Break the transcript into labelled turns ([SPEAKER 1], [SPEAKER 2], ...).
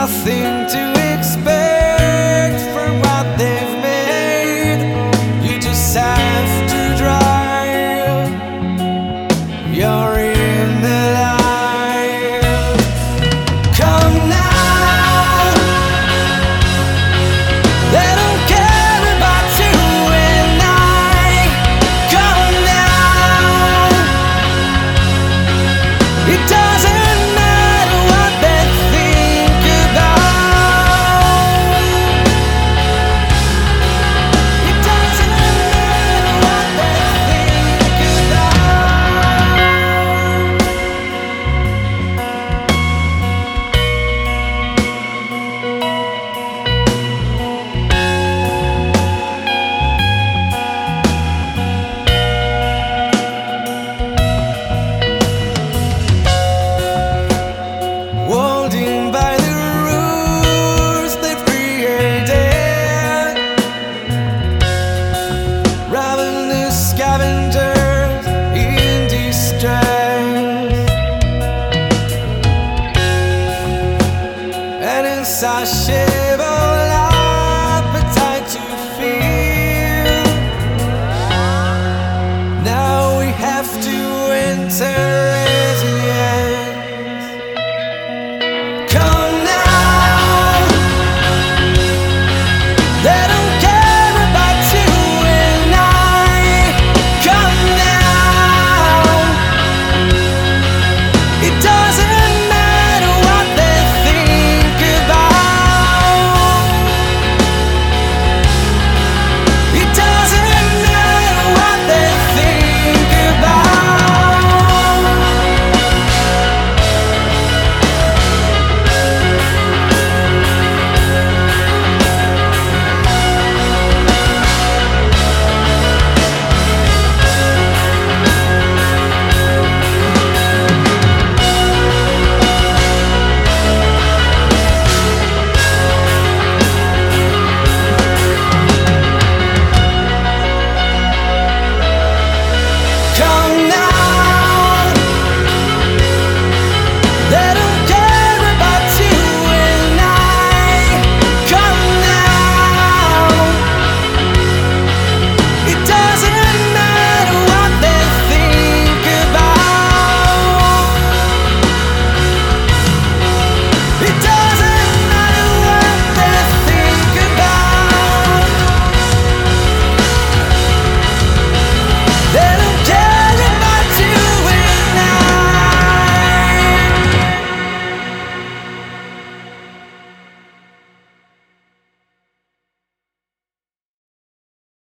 [SPEAKER 1] nothing to expect from what they've made. You just have to drive. You're in the light. Come now. They don't care about you and I. Come now. It doesn't matter what they think about. It doesn't matter what they think about. Holding by the rules they've created, ravenous scavengers in distress, and insatiable